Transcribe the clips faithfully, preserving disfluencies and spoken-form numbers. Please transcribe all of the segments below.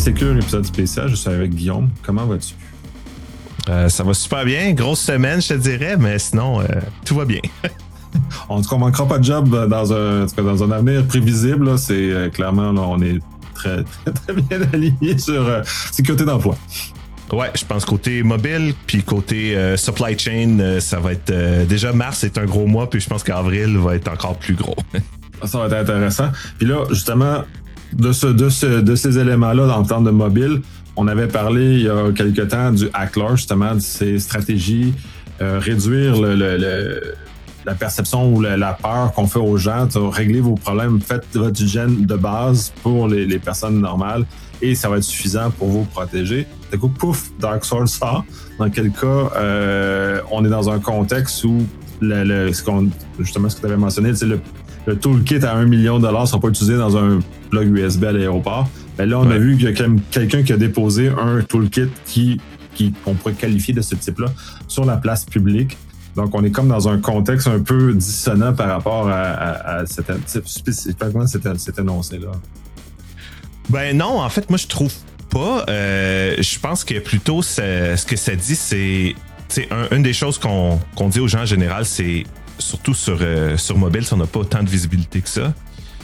Sécure, épisode spécial. Je suis avec Guillaume. Comment vas-tu? Euh, ça va super bien. Grosse semaine, je te dirais, mais sinon, euh, tout va bien. En tout cas, on ne manquera pas de job dans un, en tout cas, dans un avenir prévisible. Là, c'est euh, clairement, là, on est très, très, très bien alignés sur euh, sécurité d'emploi. Ouais, je pense côté mobile, puis côté euh, supply chain, euh, ça va être... Euh, déjà, mars est un gros mois, puis je pense qu'avril va être encore plus gros. Ça va être intéressant. Puis là, justement, de, ce, de, ce, de ces éléments-là, dans le temps de mobile, on avait parlé il y a quelque temps du Hackler, justement, de ces stratégies, euh, réduire le, le, le, la perception ou la, la peur qu'on fait aux gens, régler vos problèmes, faites votre hygiène de base pour les, les personnes normales et ça va être suffisant pour vous protéger. Du coup, pouf, Dark Sword sort. Dans quel cas, euh, on est dans un contexte où, le, le, ce qu'on, justement, ce que tu avais mentionné, c'est le Le toolkit à un million de dollars ne sera pas utilisé dans un plug U S B à l'aéroport. Mais là, on ouais. a vu qu'il y a quelqu'un qui a déposé un toolkit qui, qui, qu'on pourrait qualifier de ce type-là sur la place publique. Donc, on est comme dans un contexte un peu dissonant par rapport à, à, à cet, spécifiquement cet, cet énoncé-là. Ben non, en fait, moi, je trouve pas. Euh, je pense que plutôt, ce que ça dit, c'est... Un, une des choses qu'on, qu'on dit aux gens en général, c'est surtout sur, euh, sur mobile, si on n'a pas autant de visibilité que ça,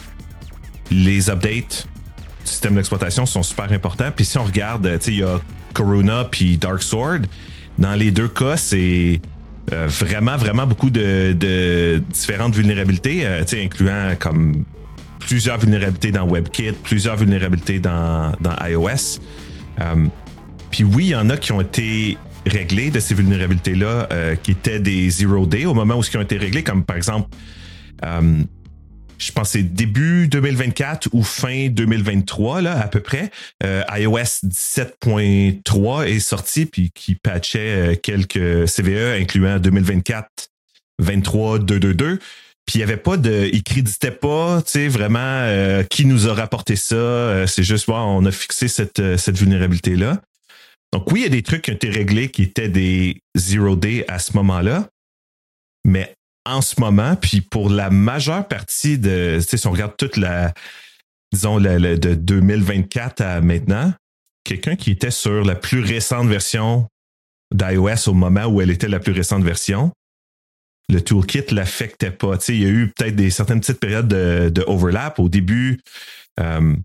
les updates du système d'exploitation sont super importants. Puis si on regarde, tu sais, il y a Corona puis Dark Sword. Dans les deux cas, c'est euh, vraiment, vraiment beaucoup de, de différentes vulnérabilités, euh, tu sais, incluant comme plusieurs vulnérabilités dans WebKit, plusieurs vulnérabilités dans, dans iOS. Euh, puis oui, il y en a qui ont été réglés de ces vulnérabilités-là euh, qui étaient des zero day au moment où ils ont été réglés, comme par exemple, euh, je pense que c'est début deux mille vingt-quatre ou fin deux mille vingt-trois, là, à peu près. Euh, iOS dix-sept point trois est sorti, puis qui patchait euh, quelques C V E, incluant deux mille vingt-quatre vingt-trois deux cent vingt-deux. Puis il n'y avait pas de... Il créditait pas, tu sais, vraiment euh, qui nous a rapporté ça. Euh, c'est juste, wow, on a fixé cette, cette vulnérabilité-là. Donc oui, il y a des trucs qui ont été réglés qui étaient des zero day à ce moment-là, mais en ce moment, puis pour la majeure partie de, tu sais, si on regarde toute la, disons, la, la, de deux mille vingt-quatre à maintenant, quelqu'un qui était sur la plus récente version d'iOS au moment où elle était la plus récente version, le toolkit l'affectait pas. Tu sais, il y a eu peut-être des certaines petites périodes de, de overlap au début. Euh,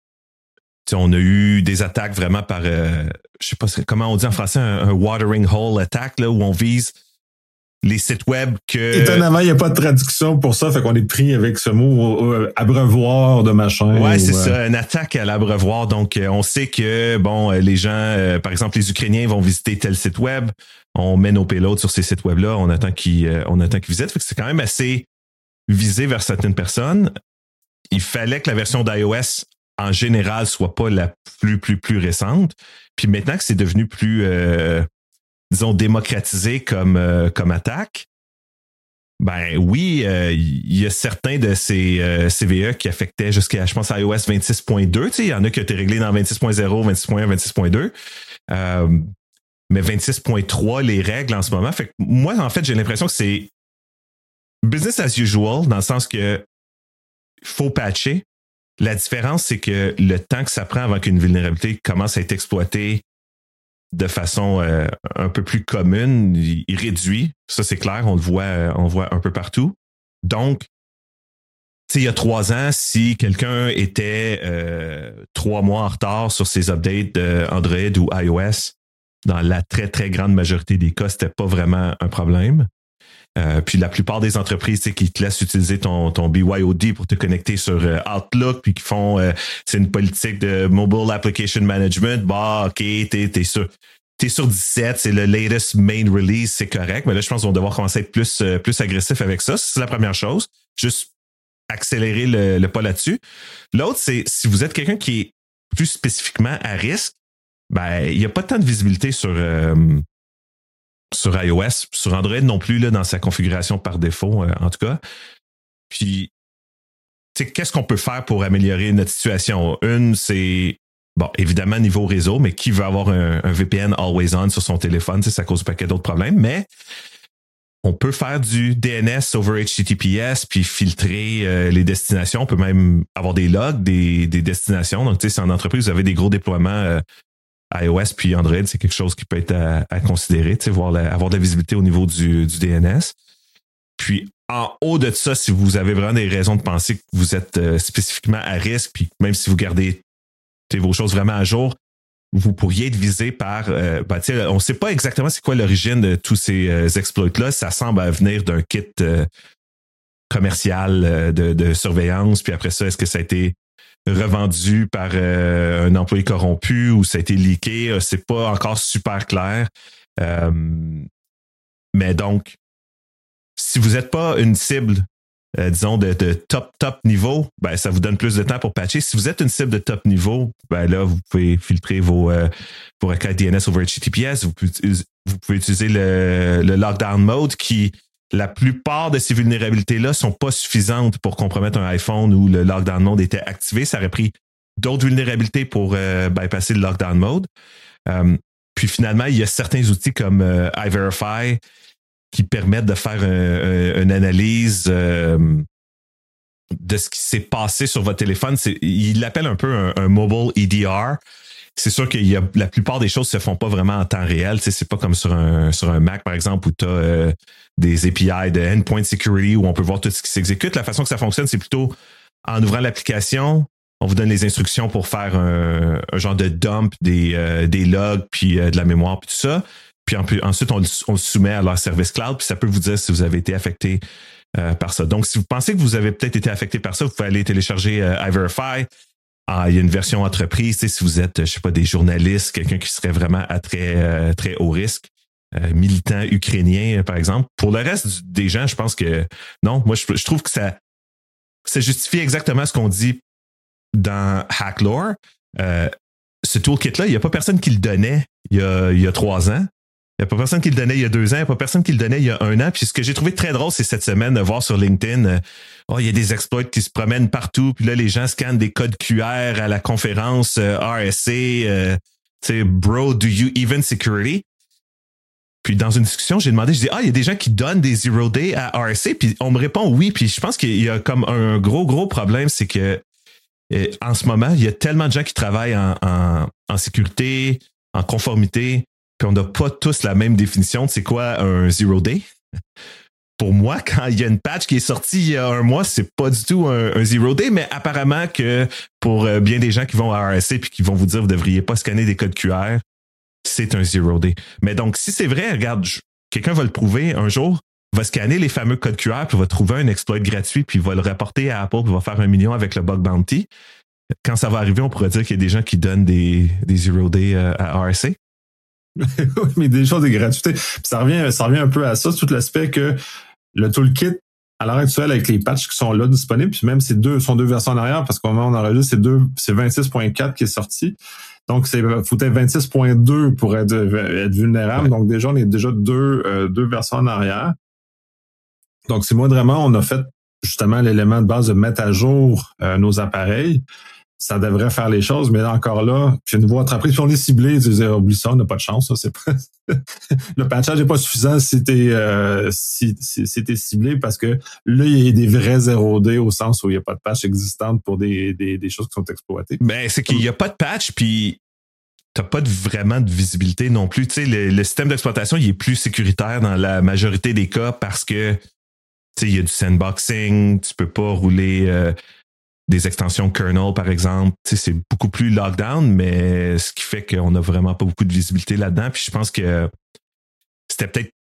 On a eu des attaques vraiment par, euh, je sais pas comment on dit en français, un, un watering hole attack, là, où on vise les sites web que... Étonnamment, il n'y a pas de traduction pour ça, fait qu'on est pris avec ce mot euh, abreuvoir de machin. Ouais, c'est ouais. ça, une attaque à l'abreuvoir. Donc, euh, on sait que, bon, les gens, euh, par exemple, les Ukrainiens vont visiter tel site web, on met nos payloads sur ces sites web-là, on attend qu'ils, euh, on attend qu'ils visitent. Fait que c'est quand même assez visé vers certaines personnes. Il fallait que la version d'iOS en général, soit pas la plus, plus, plus récente. Puis maintenant que c'est devenu plus, euh, disons, démocratisé comme, euh, comme attaque, ben oui, il euh, y a certains de ces euh, C V E qui affectaient jusqu'à, je pense, iOS vingt-six point deux. Tu sais, il y en a qui ont été réglés dans vingt-six point zéro, vingt-six point un, vingt-six point deux. Euh, mais vingt-six point trois, les règles en ce moment. Fait que moi, en fait, j'ai l'impression que c'est business as usual, dans le sens que faut patcher. La différence, c'est que le temps que ça prend avant qu'une vulnérabilité commence à être exploitée de façon euh, un peu plus commune, il, il réduit. Ça, c'est clair, on le voit, euh, on le voit un peu partout. Donc, tu sais, il y a trois ans, si quelqu'un était euh, trois mois en retard sur ses updates d'Android ou iOS, dans la très, très grande majorité des cas, c'était pas vraiment un problème. Euh, puis la plupart des entreprises qui te laissent utiliser ton, ton B Y O D pour te connecter sur euh, Outlook, puis qui font euh, c'est une politique de Mobile Application Management, bah ok, t'es, t'es sur t'es sur dix-sept, c'est le latest main release, c'est correct, mais là je pense qu'on va devoir commencer à être plus, euh, plus agressif avec ça. C'est la première chose. Juste accélérer le, le pas là-dessus. L'autre, c'est si vous êtes quelqu'un qui est plus spécifiquement à risque, ben il n'y a pas tant de visibilité sur euh, sur iOS, sur Android non plus, là, dans sa configuration par défaut, euh, en tout cas. Puis, tu sais, qu'est-ce qu'on peut faire pour améliorer notre situation? Une, c'est, bon, évidemment, niveau réseau, mais qui veut avoir un, un V P N always on sur son téléphone? Ça cause un paquet d'autres problèmes. Mais on peut faire du D N S over H T T P S puis filtrer euh, les destinations. On peut même avoir des logs des, des destinations. Donc, tu sais, si en entreprise, vous avez des gros déploiements euh, iOS puis Android, c'est quelque chose qui peut être à, à considérer, tu sais, voir la, avoir de la visibilité au niveau du, du D N S. Puis, en haut de ça, si vous avez vraiment des raisons de penser que vous êtes euh, spécifiquement à risque, puis même si vous gardez vos choses vraiment à jour, vous pourriez être visé par... Euh, ben, on ne sait pas exactement c'est quoi l'origine de tous ces euh, exploits-là. Ça semble venir d'un kit euh, commercial euh, de, de surveillance. Puis après ça, est-ce que ça a été revendu par euh, un employé corrompu ou ça a été leaké? C'est pas encore super clair. Euh, mais donc, si vous n'êtes pas une cible, euh, disons, de, de top, top niveau, ben, ça vous donne plus de temps pour patcher. Si vous êtes une cible de top niveau, ben là, vous pouvez filtrer vos, euh, vos requêtes D N S over H T T P S. Vous pouvez, vous pouvez utiliser le, le lockdown mode qui, la plupart de ces vulnérabilités-là sont pas suffisantes pour compromettre un iPhone où le lockdown mode était activé. Ça aurait pris d'autres vulnérabilités pour euh, bypasser le lockdown mode. Euh, puis finalement, il y a certains outils comme euh, iVerify qui permettent de faire un, un, une analyse euh, de ce qui s'est passé sur votre téléphone. C'est, il l'appelle un peu un, un mobile E D R. C'est sûr qu'il y a la plupart des choses se font pas vraiment en temps réel. Tu sais, c'est pas comme sur un sur un Mac, par exemple, où tu as euh, des A P I de endpoint security où on peut voir tout ce qui s'exécute. La façon que ça fonctionne, c'est plutôt en ouvrant l'application, on vous donne les instructions pour faire un, un genre de dump des, euh, des logs, puis euh, de la mémoire, puis tout ça. Puis ensuite, on, on le soumet à leur service cloud, puis ça peut vous dire si vous avez été affecté euh, par ça. Donc, si vous pensez que vous avez peut-être été affecté par ça, vous pouvez aller télécharger euh, iVerify. Ah, il y a une version entreprise, tu sais, si vous êtes, je sais pas, des journalistes, quelqu'un qui serait vraiment à très, euh, très haut risque, euh, militant ukrainien, par exemple. Pour le reste des gens, je pense que non. Moi, je, je trouve que ça, ça justifie exactement ce qu'on dit dans Hacklore. Euh, ce toolkit-là, il n'y a pas personne qui le donnait il y a, il y a trois ans. Il n'y a pas personne qui le donnait il y a deux ans, il n'y a pas personne qui le donnait il y a un an. Puis ce que j'ai trouvé très drôle, c'est cette semaine de voir sur LinkedIn, euh, oh, il y a des exploits qui se promènent partout. Puis là, les gens scannent des codes Q R à la conférence euh, R S A. Euh, tu sais, bro, do you even security? Puis dans une discussion, j'ai demandé, je dis, ah, il y a des gens qui donnent des zero day à R S A. Puis on me répond oui. Puis je pense qu'il y a comme un gros, gros problème, c'est que euh, en ce moment, il y a tellement de gens qui travaillent en, en, en sécurité, en conformité, qu'on n'a pas tous la même définition de c'est quoi un zero day. Pour moi, quand il y a une patch qui est sortie il y a un mois, c'est pas du tout un, un zero day, mais apparemment que pour bien des gens qui vont à R S A puis qui vont vous dire vous ne devriez pas scanner des codes Q R, c'est un zero day. Mais donc, si c'est vrai, regarde, je, quelqu'un va le prouver un jour, va scanner les fameux codes Q R, puis va trouver un exploit gratuit, puis va le rapporter à Apple, puis va faire un million avec le bug bounty. Quand ça va arriver, on pourrait dire qu'il y a des gens qui donnent des, des zero day à R S A. Oui, mais des choses de gratuité. Puis ça revient, ça revient un peu à ça, tout l'aspect que le toolkit, à l'heure actuelle, avec les patchs qui sont là disponibles, puis même ces deux sont deux versions en arrière, parce qu'au moment où on enregistre, c'est deux, c'est vingt-six point quatre qui est sorti. Donc, c'est faut être vingt-six point deux pour être, être vulnérable. Ouais. Donc, déjà, on est déjà deux, euh, deux versions en arrière. Donc, c'est moindrement, on a fait justement l'élément de base de mettre à jour euh, nos appareils. Ça devrait faire les choses, mais là, encore là, puis une voie entreprise, puis on est ciblé, tu disais, oublie ça, on n'a pas de chance, ça, c'est pas... le patchage n'est pas suffisant si t'es, euh, si, si, si t'es ciblé, parce que là, il y a des vrais zéro day au sens où il n'y a pas de patch existante pour des, des, des choses qui sont exploitées. Ben, c'est qu'il n'y a pas de patch, puis t'as pas de, vraiment de visibilité non plus. Tu sais, le, le système d'exploitation, il est plus sécuritaire dans la majorité des cas parce que, tu sais, il y a du sandboxing, tu peux pas rouler... Euh, des extensions kernel, par exemple. Tu sais, c'est beaucoup plus lockdown, mais ce qui fait qu'on n'a vraiment pas beaucoup de visibilité là-dedans. Puis je pense que c'était peut-être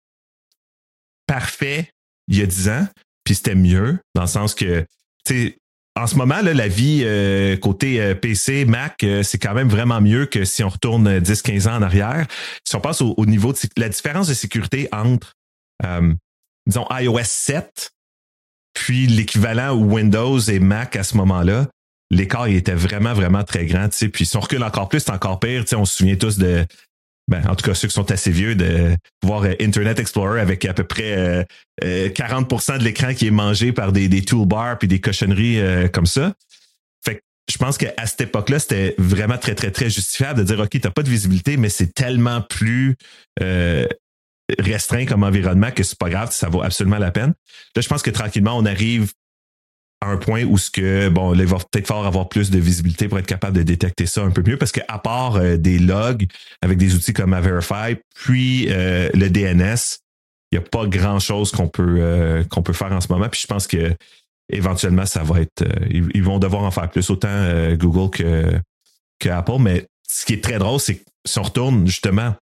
parfait il y a dix ans, puis c'était mieux, dans le sens que, tu sais, en ce moment, là, la vie euh, côté euh, P C, Mac, euh, c'est quand même vraiment mieux que si on retourne dix quinze ans en arrière. Si on passe au, au niveau de la différence de sécurité entre, euh, disons, iOS sept puis l'équivalent Windows et Mac à ce moment-là, l'écart il était vraiment, vraiment très grand. Tu sais. Puis si on recule encore plus, c'est encore pire. Tu sais, on se souvient tous de, ben, en tout cas ceux qui sont assez vieux, de voir euh, Internet Explorer avec à peu près euh, euh, quarante pour cent de l'écran qui est mangé par des, des toolbars puis des cochonneries euh, comme ça. Fait que je pense qu'à cette époque-là, c'était vraiment très, très, très justifiable de dire, OK, t'as pas de visibilité, mais c'est tellement plus... Euh, restreint comme environnement que c'est pas grave, ça vaut absolument la peine. Là, je pense que tranquillement, on arrive à un point où ce que, bon, là, il va peut-être falloir avoir plus de visibilité pour être capable de détecter ça un peu mieux, parce qu'à part euh, des logs avec des outils comme Averify, puis euh, le D N S, il n'y a pas grand-chose qu'on peut euh, qu'on peut faire en ce moment. Puis je pense que éventuellement, ça va être... Euh, ils, ils vont devoir en faire plus, autant euh, Google que, que Apple. Mais ce qui est très drôle, c'est que si on retourne justement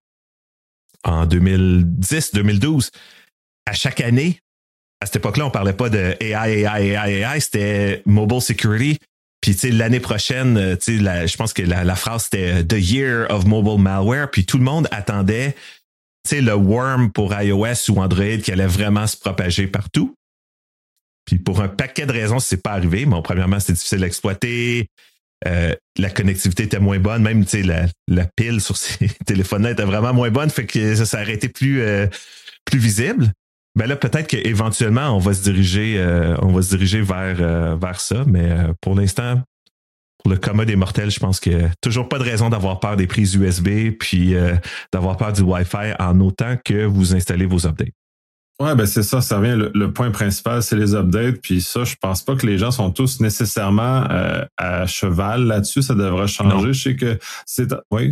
en deux mille dix, deux mille douze, à chaque année, à cette époque-là, on parlait pas de A I, A I, A I, A I, c'était Mobile Security. Puis, tu sais, l'année prochaine, tu sais, la, je pense que la, la phrase c'était The Year of Mobile Malware. Puis, tout le monde attendait, tu sais, le worm pour iOS ou Android qui allait vraiment se propager partout. Puis, pour un paquet de raisons, c'est pas arrivé. Bon, premièrement, c'était difficile à exploiter. Euh, la connectivité était moins bonne. Même, tu sais, la, la pile sur ces téléphones-là était vraiment moins bonne. Fait que ça, ça aurait été plus, euh, plus visible. Ben là, peut-être qu'éventuellement, on va se diriger, euh, on va se diriger vers, euh, vers ça. Mais euh, pour l'instant, pour le commun des mortels, je pense qu'il n'y a toujours pas de raison d'avoir peur des prises U S B puis euh, d'avoir peur du Wi-Fi en autant que vous installez vos updates. Ouais, ben c'est ça, ça revient. Le, le point principal, c'est les updates. Puis ça, je pense pas que les gens sont tous nécessairement euh, à cheval là-dessus. Ça devrait changer. Non. Je sais que c'est... Oui.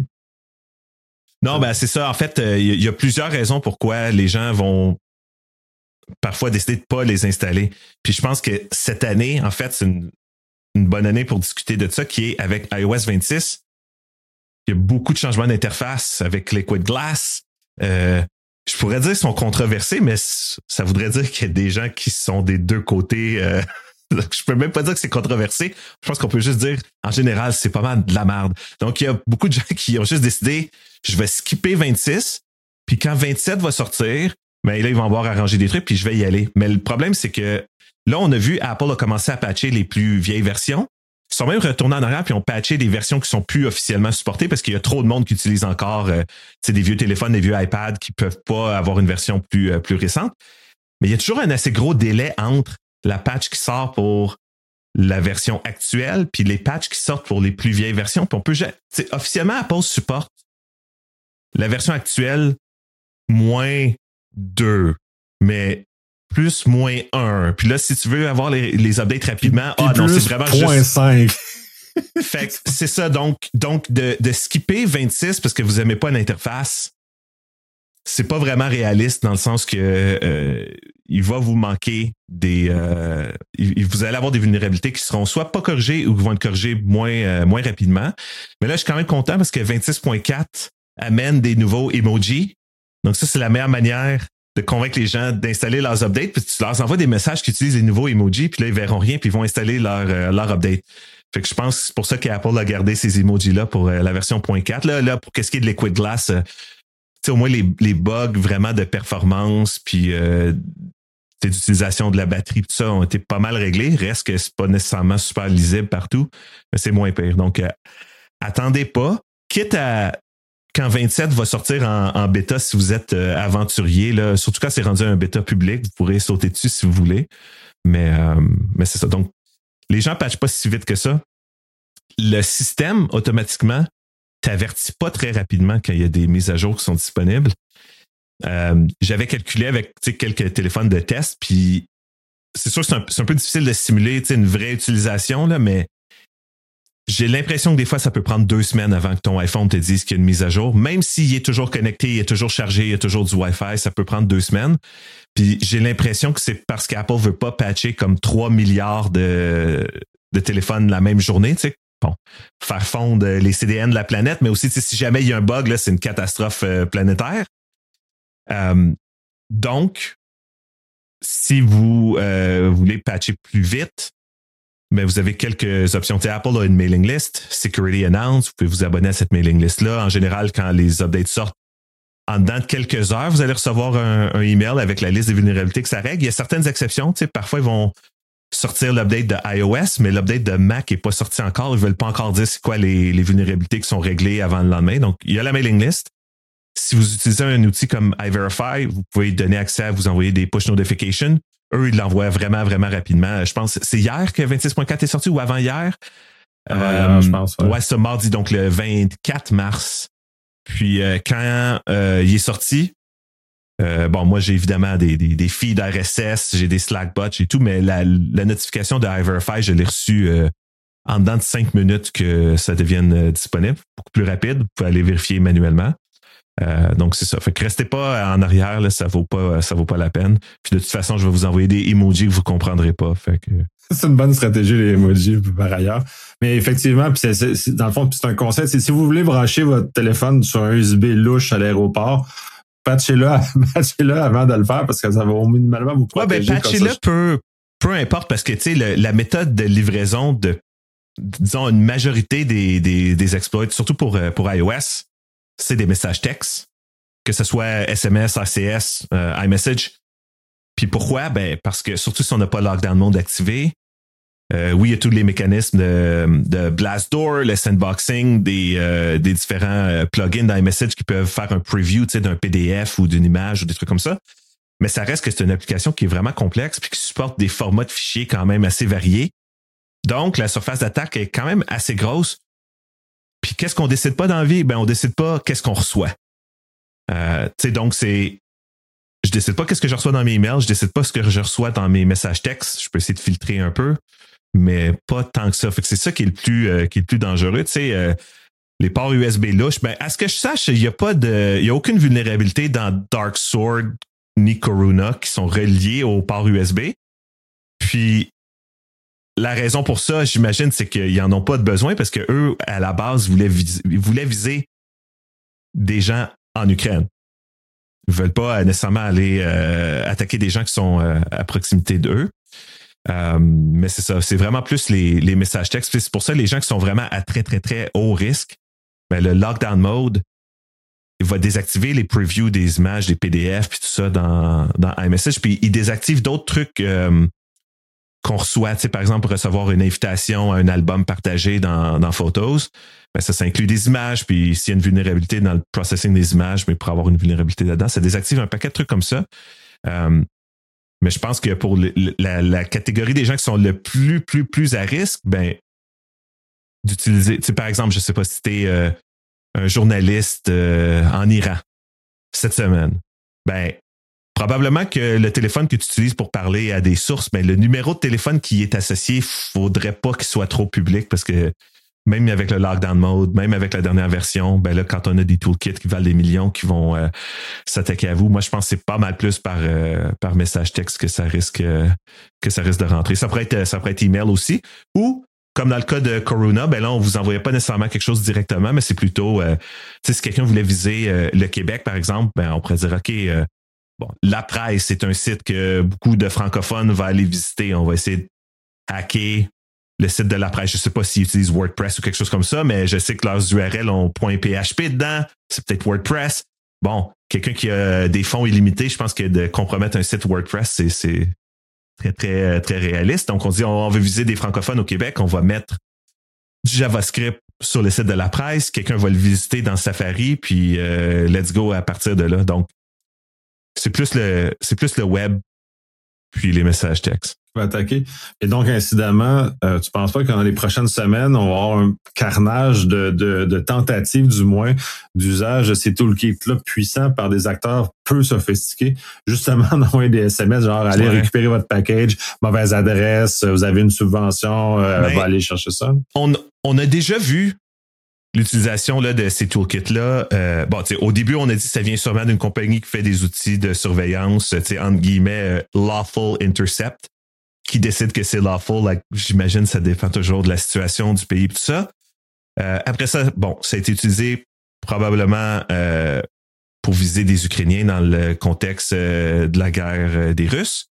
Non, ben c'est ça. En fait, il euh, y, y a plusieurs raisons pourquoi les gens vont parfois décider de pas les installer. Puis je pense que cette année, en fait, c'est une, une bonne année pour discuter de ça, qui est avec i O S vingt-six. Il y a beaucoup de changements d'interface avec Liquid Glass. Euh, je pourrais dire qu'ils sont controversés, mais ça voudrait dire qu'il y a des gens qui sont des deux côtés. Euh, je peux même pas dire que c'est controversé. Je pense qu'on peut juste dire, en général, c'est pas mal de la merde. Donc, il y a beaucoup de gens qui ont juste décidé, je vais skipper vingt-six, puis quand vingt-sept va sortir, ben là, ils vont avoir arrangé des trucs, puis je vais y aller. Mais le problème, c'est que là, on a vu Apple a commencé à patcher les plus vieilles versions. Ils sont même retournés en arrière, puis ont patché des versions qui sont plus officiellement supportées parce qu'il y a trop de monde qui utilise encore euh, des vieux téléphones, des vieux iPads qui peuvent pas avoir une version plus, euh, plus récente. Mais il y a toujours un assez gros délai entre la patch qui sort pour la version actuelle puis les patchs qui sortent pour les plus vieilles versions. Puis on peut, officiellement, Apple supporte la version actuelle moins deux, mais plus moins un. Puis là, si tu veux avoir les, les updates rapidement, puis ah non, c'est vraiment juste... juste... cinq. Fait que c'est ça. Donc, donc de, de skipper vingt-six parce que vous aimez pas l'interface, c'est pas vraiment réaliste dans le sens que euh, il va vous manquer des... Euh, il, vous allez avoir des vulnérabilités qui seront soit pas corrigées ou qui vont être corrigées moins, euh, moins rapidement. Mais là, je suis quand même content parce que vingt-six point quatre amène des nouveaux emojis. Donc ça, c'est la meilleure manière de convaincre les gens d'installer leurs updates. Puis tu leur envoies des messages qui utilisent les nouveaux emojis, puis là, ils verront rien, puis ils vont installer leur, euh, leur update. Fait que je pense que c'est pour ça qu'Apple a gardé ces emojis-là pour euh, la version point quatre. Là, là, pour qu'est-ce qui est de Liquid Glass, euh, au moins les, les bugs vraiment de performance, puis euh, d'utilisation de la batterie, tout ça ont été pas mal réglés. Reste que c'est pas nécessairement super lisible partout, mais c'est moins pire. Donc, euh, attendez pas. Quitte à... Quand vingt-sept va sortir en, en bêta, si vous êtes euh, aventurier, là, surtout quand c'est rendu un bêta public, vous pourrez sauter dessus si vous voulez. Mais, euh, mais c'est ça. Donc, les gens ne patchent pas si vite que ça. Le système, automatiquement, t'avertit pas très rapidement quand il y a des mises à jour qui sont disponibles. Euh, j'avais calculé avec quelques téléphones de test, puis c'est sûr que c'est un, c'est un peu difficile de simuler une vraie utilisation, là, mais j'ai l'impression que des fois, ça peut prendre deux semaines avant que ton iPhone te dise qu'il y a une mise à jour. Même s'il est toujours connecté, il est toujours chargé, il y a toujours du Wi-Fi, ça peut prendre deux semaines. Puis j'ai l'impression que c'est parce qu'Apple veut pas patcher comme trois milliards de, de téléphones la même journée, tu sais. Bon, faire fondre les C D N de la planète, mais aussi, si jamais il y a un bug, là, c'est une catastrophe euh, planétaire. Euh, donc, si vous euh, voulez patcher plus vite, mais vous avez quelques options. T'sais, Apple a une mailing list, Security Announce, vous pouvez vous abonner à cette mailing list-là. En général, quand les updates sortent, en dedans de quelques heures, vous allez recevoir un, un email avec la liste des vulnérabilités que ça règle. Il y a certaines exceptions. Parfois, ils vont sortir l'update de iOS, mais l'update de Mac n'est pas sorti encore. Ils ne veulent pas encore dire c'est quoi les, les vulnérabilités qui sont réglées avant le lendemain. Donc, il y a la mailing list. Si vous utilisez un outil comme iVerify, vous pouvez donner accès à vous envoyer des push notifications. Eux, ils l'envoient vraiment, vraiment rapidement. Je pense c'est hier que vingt-six point quatre est sorti ou avant-hier? Avant-hier, euh, je pense. Ouais, ouais c'est mardi, donc le vingt-quatre mars. Puis euh, quand euh, il est sorti, Euh, bon, moi, j'ai évidemment des, des, des feeds R S S, j'ai des Slackbots et tout, mais la, la notification de iVerify, je l'ai reçue euh, en dedans de cinq minutes que ça devienne euh, disponible, beaucoup plus rapide. Vous pouvez aller vérifier manuellement. Euh, donc, c'est ça. Fait que restez pas en arrière, là, ça vaut pas, ça vaut pas la peine. Puis de toute façon, je vais vous envoyer des emojis que vous comprendrez pas. Fait que... C'est une bonne stratégie, les emojis, par ailleurs. Mais effectivement, puis c'est, c'est, c'est, dans le fond, c'est un conseil. C'est si vous voulez brancher votre téléphone sur un U S B louche à l'aéroport, patchez-le, patchez-le avant de le faire parce que ça va au minimalement vous protéger. Ouais, ben, patchez-le peu, peu importe parce que, tu sais, le, la méthode de livraison de, disons, une majorité des, des, des exploits, surtout pour, pour iOS, c'est des messages textes, que ce soit S M S, A C S, euh, iMessage. Puis pourquoi? Ben, parce que surtout si on n'a pas Lockdown Mode activé, euh, oui, il y a tous les mécanismes de, de Blastdoor, le sandboxing, des, euh, des différents euh, plugins d'iMessage qui peuvent faire un preview, tu sais, d'un P D F ou d'une image ou des trucs comme ça. Mais ça reste que c'est une application qui est vraiment complexe puis qui supporte des formats de fichiers quand même assez variés. Donc, la surface d'attaque est quand même assez grosse. Puis qu'est-ce qu'on décide pas dans la vie? Ben, on décide pas qu'est-ce qu'on reçoit. Euh, tu sais, donc c'est... Je décide pas qu'est-ce que je reçois dans mes emails, je décide pas ce que je reçois dans mes messages textes. Je peux essayer de filtrer un peu, mais pas tant que ça. Fait que c'est ça qui est le plus, euh, qui est le plus dangereux. Tu sais, euh, les ports U S B louches, ben, à ce que je sache, il y a pas de, il y a aucune vulnérabilité dans Dark Sword ni Corona qui sont reliés aux ports U S B. Puis, la raison pour ça, j'imagine, c'est qu'ils en ont pas de besoin parce que eux, à la base, voulaient viser, voulaient viser des gens en Ukraine. Ils veulent pas nécessairement aller euh, attaquer des gens qui sont euh, à proximité d'eux. Euh, mais c'est ça, c'est vraiment plus les, les messages textes. Puis c'est pour ça les gens qui sont vraiment à très, très, très haut risque, ben, le lockdown mode, il va désactiver les previews des images, des P D F, puis tout ça dans, dans iMessage. Puis il désactive d'autres trucs euh, qu'on reçoit. Tu sais, par exemple, recevoir une invitation à un album partagé dans, dans Photos. Ben ça, ça inclut des images, puis s'il y a une vulnérabilité dans le processing des images, mais pour avoir une vulnérabilité là-dedans, ça désactive un paquet de trucs comme ça. Euh, mais je pense que pour le, la, la catégorie des gens qui sont le plus, plus, plus à risque, ben, d'utiliser, tu sais, par exemple, je sais pas si t'es euh, un journaliste euh, en Iran cette semaine, ben, probablement que le téléphone que tu utilises pour parler à des sources, ben, le numéro de téléphone qui est associé, faudrait pas qu'il soit trop public parce que même avec le lockdown mode, même avec la dernière version, ben là, quand on a des toolkits qui valent des millions qui vont euh, s'attaquer à vous, moi, je pense que c'est pas mal plus par euh, par message texte que ça risque euh, que ça risque de rentrer. Ça pourrait être ça pourrait être email aussi. Ou, comme dans le cas de Corona, ben là, on vous envoyait pas nécessairement quelque chose directement, mais c'est plutôt, euh, tu sais, si quelqu'un voulait viser euh, le Québec, par exemple, ben on pourrait dire, OK, euh, bon, La Presse, c'est un site que beaucoup de francophones vont aller visiter. On va essayer de hacker le site de La Presse. Je sais pas s'ils utilisent WordPress ou quelque chose comme ça, mais je sais que leurs U R L ont .php dedans. C'est peut-être WordPress. Bon, quelqu'un qui a des fonds illimités, je pense que de compromettre un site WordPress, c'est, c'est très, très, très réaliste. Donc, on dit, on veut viser des francophones au Québec, on va mettre du JavaScript sur le site de La Presse. Quelqu'un va le visiter dans Safari, puis euh, let's go à partir de là. Donc, c'est plus le, c'est plus le web, puis les messages textes. Attaquer. Et donc, incidemment, euh, tu penses pas que dans les prochaines semaines, on va avoir un carnage de, de, de tentatives, du moins, d'usage de ces toolkits-là puissants par des acteurs peu sophistiqués, justement d'envoyer des S M S, genre, allez ouais. récupérer votre package, mauvaise adresse, vous avez une subvention, euh, va aller chercher ça. On, on a déjà vu l'utilisation là, de ces toolkits-là. Euh, bon, au début, on a dit que ça vient sûrement d'une compagnie qui fait des outils de surveillance, entre guillemets, uh, Lawful Intercept, qui décide que c'est lawful. Like, j'imagine que ça dépend toujours de la situation du pays et tout ça. Euh, après ça, bon, ça a été utilisé probablement euh, pour viser des Ukrainiens dans le contexte euh, de la guerre euh, des Russes.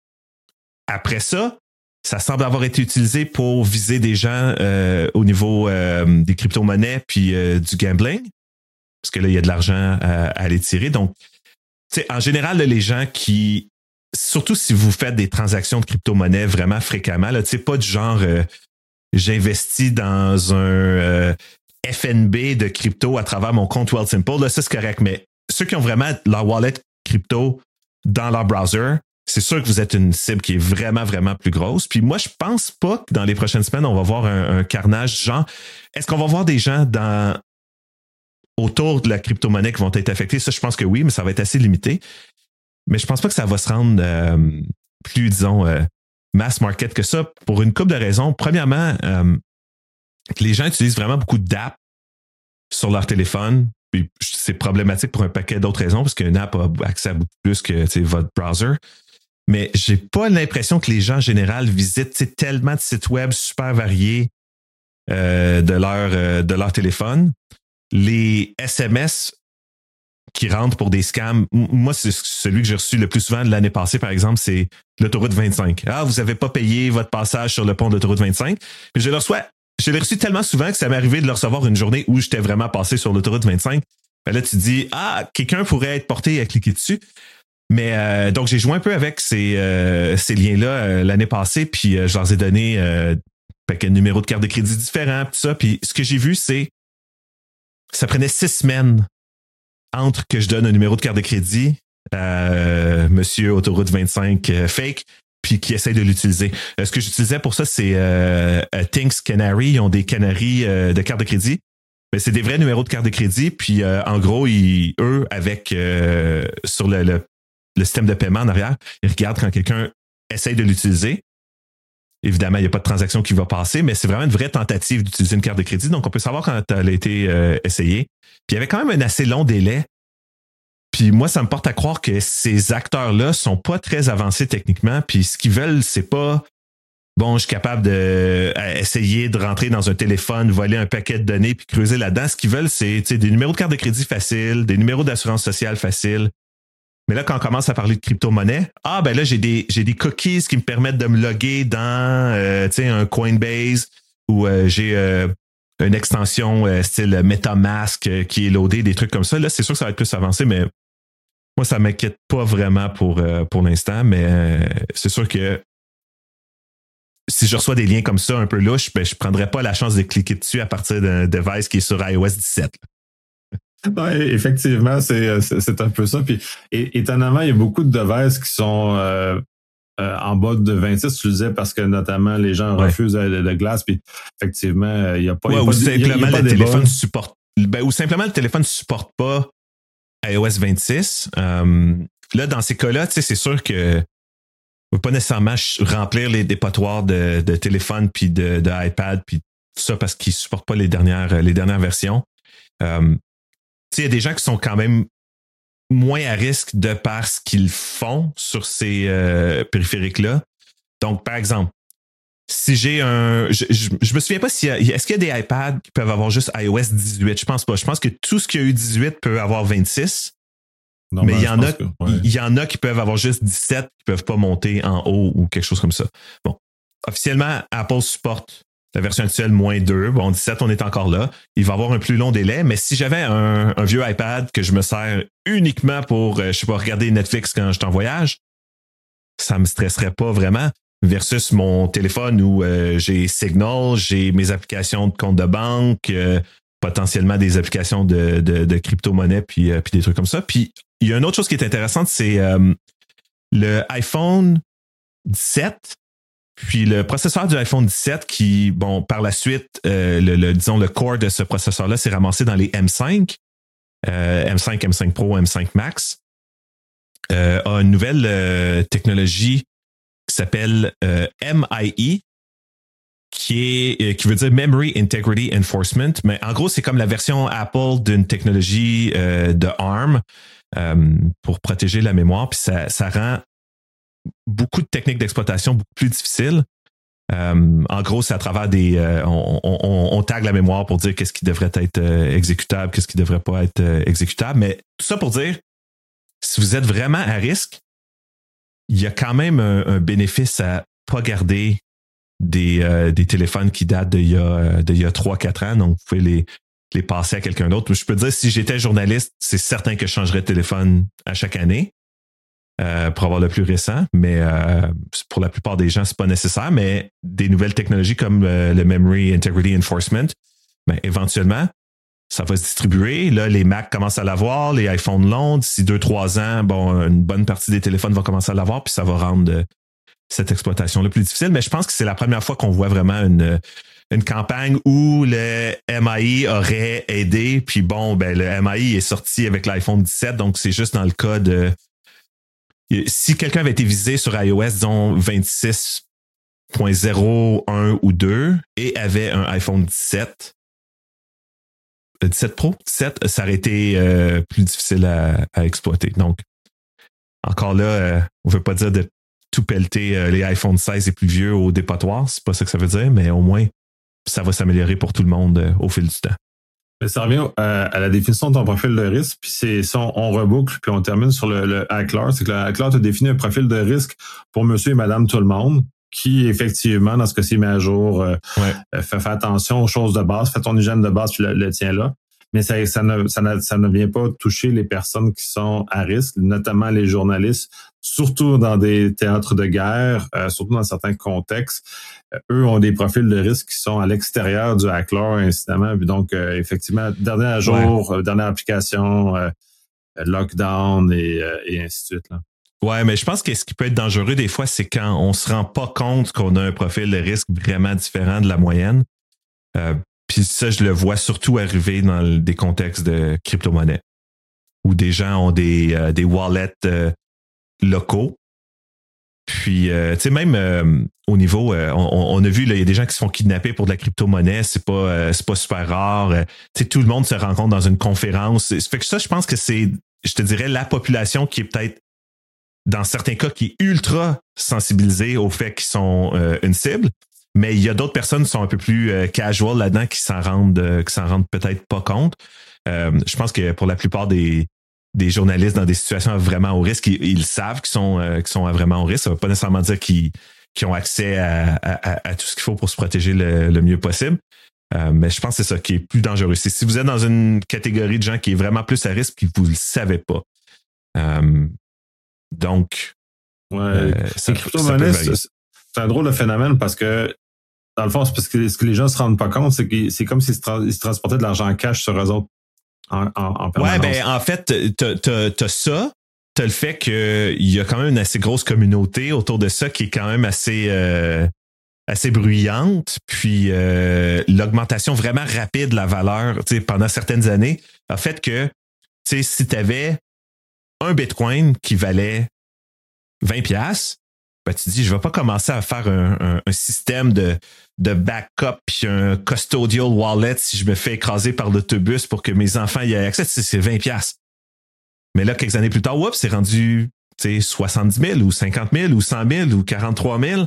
Après ça, ça semble avoir été utilisé pour viser des gens euh, au niveau euh, des crypto-monnaies puis euh, du gambling, parce que là, il y a de l'argent à, à aller tirer. Donc, tu sais, en général, là, les gens qui... Surtout si vous faites des transactions de crypto-monnaie vraiment fréquemment, là, tu sais, pas du genre euh, j'investis dans un euh, F N B de crypto à travers mon compte Wealthsimple, là, ça c'est correct, mais ceux qui ont vraiment leur wallet crypto dans leur browser, c'est sûr que vous êtes une cible qui est vraiment, vraiment plus grosse. Puis moi, je pense pas que dans les prochaines semaines, on va voir un, un carnage genre, est-ce qu'on va voir des gens dans autour de la crypto-monnaie qui vont être affectés, ça, je pense que oui, mais ça va être assez limité. Mais je pense pas que ça va se rendre euh, plus, disons, euh, mass market que ça pour une couple de raisons. Premièrement, euh, les gens utilisent vraiment beaucoup d'apps sur leur téléphone. Puis c'est problématique pour un paquet d'autres raisons parce qu'une app a accès à beaucoup plus que votre browser. Mais j'ai pas l'impression que les gens en général visitent tellement de sites web super variés euh, de, leur, euh, de leur téléphone. Les S M S qui rentrent pour des scams, moi, c'est celui que j'ai reçu le plus souvent de l'année passée, par exemple, c'est l'autoroute vingt-cinq. Ah, vous n'avez pas payé votre passage sur le pont de l'autoroute vingt-cinq. Mais je le reçois, je l'ai reçu tellement souvent que ça m'est arrivé de le recevoir une journée où j'étais vraiment passé sur l'autoroute vingt-cinq. Ben là, tu te dis, ah, quelqu'un pourrait être porté à cliquer dessus. Mais euh, donc, j'ai joué un peu avec ces, euh, ces liens-là euh, l'année passée, puis euh, je leur ai donné euh, un numéro de carte de crédit différent, tout ça. Puis ce que j'ai vu, c'est ça prenait six semaines entre que je donne un numéro de carte de crédit à euh, Monsieur Autoroute vingt-cinq euh, fake, puis qui essaye de l'utiliser. Euh, ce que j'utilisais pour ça, c'est euh, Things Canary. Ils ont des canaries euh, de carte de crédit. Mais c'est des vrais numéros de carte de crédit. Puis euh, en gros, ils, eux, avec euh, sur le, le, le système de paiement en arrière, ils regardent quand quelqu'un essaye de l'utiliser. Évidemment, il n'y a pas de transaction qui va passer, mais c'est vraiment une vraie tentative d'utiliser une carte de crédit. Donc, on peut savoir quand elle a été euh, essayée. Puis, il y avait quand même un assez long délai. Puis, moi, ça me porte à croire que ces acteurs-là sont pas très avancés techniquement. Puis, ce qu'ils veulent, c'est pas, bon, je suis capable d'essayer de rentrer dans un téléphone, voler un paquet de données puis creuser là-dedans. Ce qu'ils veulent, c'est des numéros de carte de crédit faciles, des numéros d'assurance sociale faciles. Mais là, quand on commence à parler de crypto-monnaie, ah ben là, j'ai des, j'ai des cookies qui me permettent de me loguer dans euh, un Coinbase ou euh, j'ai euh, une extension euh, style MetaMask euh, qui est loadée, des trucs comme ça. Là, c'est sûr que ça va être plus avancé, mais moi, ça ne m'inquiète pas vraiment pour, euh, pour l'instant. Mais euh, c'est sûr que si je reçois des liens comme ça un peu louches, ben, je ne prendrais pas la chance de cliquer dessus à partir d'un device qui est sur iOS dix-sept. Non, effectivement, c'est, c'est, c'est un peu ça. Puis, et, étonnamment, il y a beaucoup de devices qui sont euh, euh, en bas de vingt-six, tu le disais, parce que notamment les gens ouais. refusent de, de glace. Puis, effectivement, il n'y a pas, ouais, y a ou pas simplement y a, y a pas le téléphone débat. supporte, ben, ou simplement le téléphone ne supporte pas iOS vingt-six. Euh, là, dans ces cas-là, tu sais, c'est sûr que on ne peut pas nécessairement remplir les dépotoirs de, de téléphone puis de, de iPad puis tout ça parce qu'ils ne supportent pas les dernières, les dernières versions. Euh, il y a des gens qui sont quand même moins à risque de par ce qu'ils font sur ces euh, périphériques-là. Donc, par exemple, si j'ai un... Je, je, je me souviens pas si... Est-ce qu'il y a des iPads qui peuvent avoir juste iOS dix-huit? Je pense pas. Je pense que tout ce qui a eu dix-huit peut avoir vingt-six. Non, mais ben, il y en a, que, ouais. il y en a qui peuvent avoir juste dix-sept qui peuvent pas monter en haut ou quelque chose comme ça. Bon. Officiellement, Apple supporte la version actuelle moins deux. Bon, dix-sept, on est encore là. Il va avoir un plus long délai, mais si j'avais un, un vieux iPad que je me sers uniquement pour, je sais pas, regarder Netflix quand je suis en voyage, ça me stresserait pas vraiment. Versus mon téléphone où euh, j'ai Signal, j'ai mes applications de compte de banque, euh, potentiellement des applications de, de, de crypto-monnaie, puis, euh, puis des trucs comme ça. Puis, il y a une autre chose qui est intéressante, c'est euh, le iPhone dix-sept. Puis le processeur du iPhone dix-sept qui, bon, par la suite, euh, le, le, disons, le core de ce processeur-là s'est ramassé dans les M cinq, euh, M cinq, M cinq Pro, M cinq Max, euh, a une nouvelle euh, technologie qui s'appelle euh, M I E, qui est, euh, qui veut dire Memory Integrity Enforcement. Mais en gros, c'est comme la version Apple d'une technologie euh, de ARM euh, pour protéger la mémoire. Puis ça, ça rend beaucoup de techniques d'exploitation beaucoup plus difficiles. Euh, en gros, c'est à travers des... Euh, on, on, on tag la mémoire pour dire qu'est-ce qui devrait être euh, exécutable, qu'est-ce qui ne devrait pas être euh, exécutable. Mais tout ça pour dire, si vous êtes vraiment à risque, il y a quand même un, un bénéfice à pas garder des, euh, des téléphones qui datent d'il y a, d'il y a trois quatre ans. Donc, vous pouvez les, les passer à quelqu'un d'autre. Je peux dire, si j'étais journaliste, c'est certain que je changerais de téléphone à chaque année. Euh, pour avoir le plus récent, mais euh, pour la plupart des gens, c'est pas nécessaire, mais des nouvelles technologies comme euh, le Memory Integrity Enforcement, ben, éventuellement, ça va se distribuer. Là, les Mac commencent à l'avoir, les iPhones l'ont. D'ici deux trois ans, bon, une bonne partie des téléphones va commencer à l'avoir, puis ça va rendre cette exploitation-là plus difficile. Mais je pense que c'est la première fois qu'on voit vraiment une, une campagne où le M I aurait aidé. Puis bon, ben le M I est sorti avec l'iPhone dix-sept, donc c'est juste dans le cas de... Si quelqu'un avait été visé sur iOS, disons vingt-six point zéro un ou deux, et avait un iPhone dix-sept, dix-sept Pro, dix-sept, ça aurait été euh, plus difficile à, à exploiter. Donc, encore là, euh, on ne veut pas dire de tout pelleter euh, les iPhone seize et plus vieux au dépotoir, c'est pas ça que ça veut dire, mais au moins, ça va s'améliorer pour tout le monde euh, au fil du temps. Ça revient à, à la définition de ton profil de risque, puis c'est ça, on, on reboucle, puis on termine sur le, le Hackler. C'est que le Hackler te définit un profil de risque pour monsieur et madame tout le monde, qui, effectivement, dans ce cas-ci, met à jour, euh, ouais. euh, fait, fait attention aux choses de base, fait ton hygiène de base, puis le, le tien là. Mais ça, ça, ne, ça, ne, ça ne vient pas toucher les personnes qui sont à risque, notamment les journalistes, surtout dans des théâtres de guerre, euh, surtout dans certains contextes. Euh, eux ont des profils de risque qui sont à l'extérieur du Hackler, incidemment. Puis donc, euh, effectivement, dernier à jour, ouais. euh, dernière application, euh, lockdown et, euh, et ainsi de suite, là. Ouais, mais je pense que ce qui peut être dangereux des fois, c'est quand on se rend pas compte qu'on a un profil de risque vraiment différent de la moyenne. Euh, Puis ça, je le vois surtout arriver dans des contextes de crypto-monnaie où des gens ont des, euh, des wallets euh, locaux. Puis, euh, tu sais, même euh, au niveau, euh, on, on a vu, il y a des gens qui se font kidnapper pour de la crypto-monnaie. C'est pas, euh, c'est pas super rare. Euh, tu sais, tout le monde se rencontre dans une conférence. Ça fait que ça, je pense que c'est, je te dirais, la population qui est peut-être, dans certains cas, qui est ultra sensibilisée au fait qu'ils sont euh, une cible. Mais il y a d'autres personnes qui sont un peu plus euh, casual là-dedans qui s'en rendent, euh, qui s'en rendent peut-être pas compte. Euh, je pense que pour la plupart des, des journalistes dans des situations vraiment au risque, ils, ils savent qu'ils sont, euh, qu'ils sont vraiment au risque. Ça ne veut pas nécessairement dire qu'ils, qu'ils ont accès à, à, à tout ce qu'il faut pour se protéger le, le mieux possible. Euh, mais je pense que c'est ça qui est plus dangereux. C'est si vous êtes dans une catégorie de gens qui est vraiment plus à risque et que vous ne le savez pas. Euh, donc, ouais, euh, ça, crypto-monnaie, c'est, c'est un drôle de phénomène parce que dans le fond, c'est parce que ce que les gens se rendent pas compte, c'est que c'est comme s'ils se, tra- ils se transportaient de l'argent en cash sur eux autres en, en, en permanence. Ouais, ben en fait, t'as, t'as, t'as ça, t'as le fait qu'il y a quand même une assez grosse communauté autour de ça qui est quand même assez euh, assez bruyante. Puis euh, l'augmentation vraiment rapide de la valeur, tu sais, pendant certaines années, a fait que, tu sais, si t'avais un Bitcoin qui valait vingt piastres, ben, tu te dis, je vais pas commencer à faire un, un, un système de, de backup puis un custodial wallet si je me fais écraser par l'autobus pour que mes enfants y aient accès. C'est, c'est vingt piastres. Mais là, quelques années plus tard, oups, c'est rendu soixante-dix mille ou cinquante mille ou cent mille ou quarante-trois mille.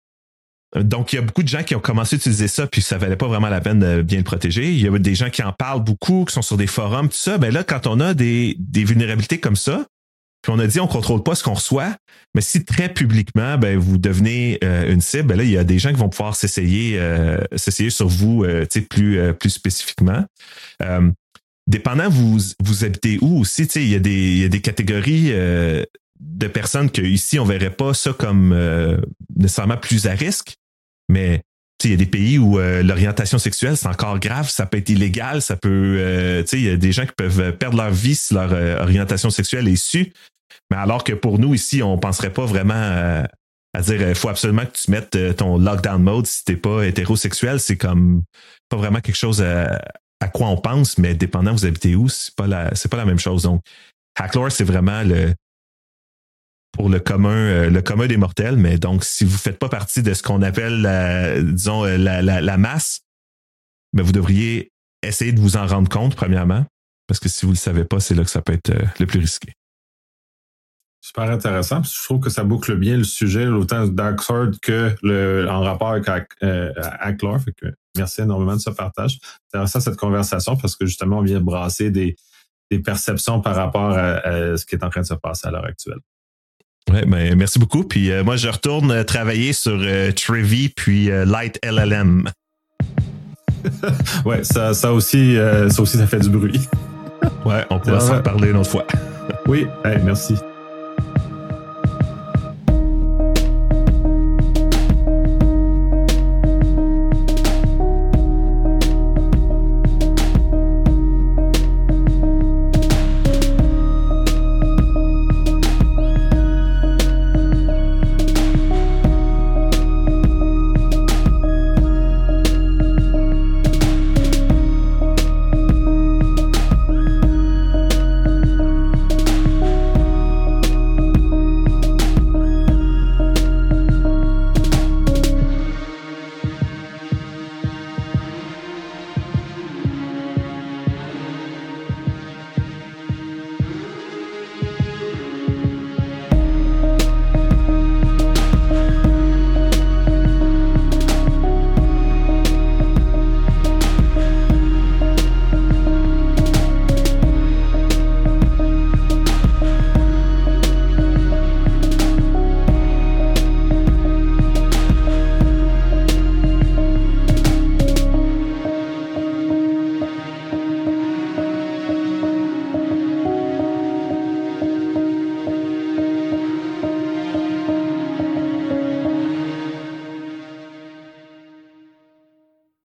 Donc, il y a beaucoup de gens qui ont commencé à utiliser ça puis ça valait pas vraiment la peine de bien le protéger. Il y a des gens qui en parlent beaucoup, qui sont sur des forums, tout ça. Ben là, quand on a des, des vulnérabilités comme ça, puis on a dit on contrôle pas ce qu'on reçoit, mais si très publiquement ben vous devenez euh, une cible, ben là il y a des gens qui vont pouvoir s'essayer euh, s'essayer sur vous euh, tu sais plus euh, plus spécifiquement. Euh, dépendant vous vous habitez où aussi, tu sais il y a des il y a des catégories euh, de personnes que ici on verrait pas ça comme euh, nécessairement plus à risque, mais il y a des pays où euh, l'orientation sexuelle, c'est encore grave, ça peut être illégal, ça peut... Euh, il y a des gens qui peuvent perdre leur vie si leur euh, orientation sexuelle est su. Mais alors que pour nous, ici, on ne penserait pas vraiment euh, à dire il faut absolument que tu mettes euh, ton lockdown mode si tu n'es pas hétérosexuel. C'est comme pas vraiment quelque chose à, à quoi on pense, mais dépendant vous habitez où, c'est pas la, c'est pas la même chose. Donc, Hacklore, c'est vraiment le... pour le commun, euh, le commun des mortels, mais donc si vous faites pas partie de ce qu'on appelle, la, disons, la, la, la masse, ben vous devriez essayer de vous en rendre compte, premièrement, parce que si vous le savez pas, c'est là que ça peut être euh, le plus risqué. Super intéressant. Je trouve que ça boucle bien le sujet, autant Dark Sword que le, en rapport avec euh, Hacklore. Fait que merci énormément de ce partage. C'est intéressant cette conversation parce que justement, on vient de brasser des, des perceptions par rapport à, à ce qui est en train de se passer à l'heure actuelle. Ouais, ben merci beaucoup. Puis euh, moi, je retourne euh, travailler sur euh, Trevi puis euh, Light L L M. Ouais, ça, ça aussi, euh, ça aussi, ça fait du bruit. Ouais, on pourra s'en reparler une autre fois. Oui, hey, merci.